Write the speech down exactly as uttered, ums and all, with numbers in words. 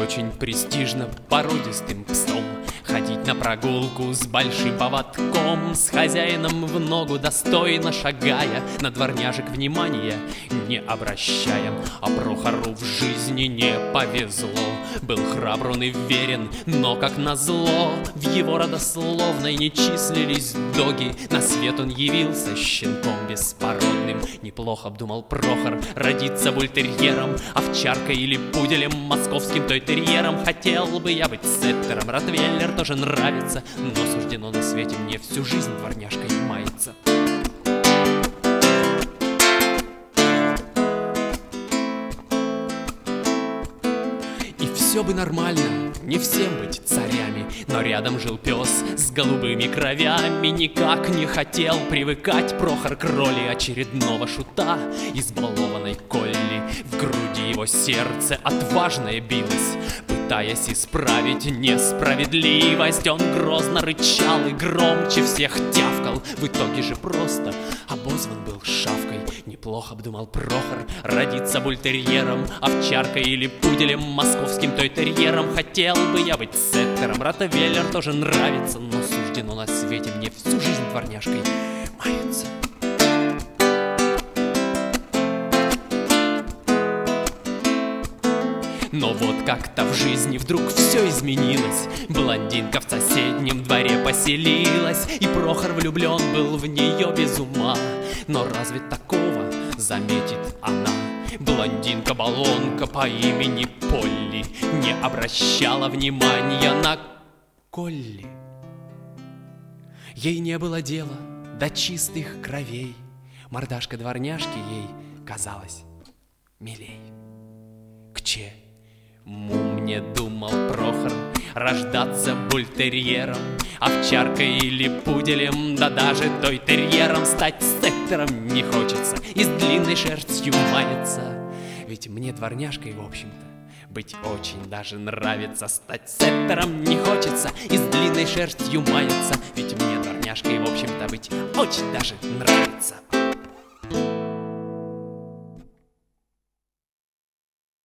очень престижно породистым псом ходить на прогулку с большим поводком, с хозяином в ногу достойно шагая, на дворняжек внимания не обращая. А Прохору в жизни не повезло, был храбр он и верен, но, как назло, в его родословной не числились доги. На свет он явился щенком беспородным. Неплохо обдумал Прохор родиться бультерьером, овчаркой или пуделем, московским тойтерьером. Хотел бы я быть сеттером, ротвейлер тоже нравится, но суждено на свете мне всю жизнь дворняжкой маяться. И все бы нормально, не всем быть царями, но рядом жил пес с голубыми кровями. Никак не хотел привыкать Прохор к роли очередного шута, избалованной Колли. В груди его сердце отважное билось, пытаясь исправить несправедливость. Он грозно рычал и громче всех тявкал, в итоге же просто обозван был шавкой. Неплохо обдумал Прохор родиться бультерьером, овчаркой или пуделем, московским тойтерьером. Хотел бы я быть сеттером, ротвейлер тоже нравится, но суждено на свете мне всю жизнь дворняжкой маяться. Но вот как-то в жизни вдруг все изменилось. Блондинка в соседнем дворе поселилась, и Прохор влюблен был в нее без ума. Но разве такого заметит она? Блондинка-баллонка по имени Полли не обращала внимания на Колли. Ей не было дела до чистых кровей, мордашка дворняжки ей казалась милей. К чему мне, думал Прохор, рождаться бультерьером, овчаркой или пуделем, да даже тойтерьером? Стать сеттером не хочется и с длинной шерстью маяться, ведь мне дворняжкой, в общем-то, быть очень даже нравится. Стать сеттером не хочется и с длинной шерстью маяться, ведь мне дворняжкой, в общем-то, быть очень даже нравится.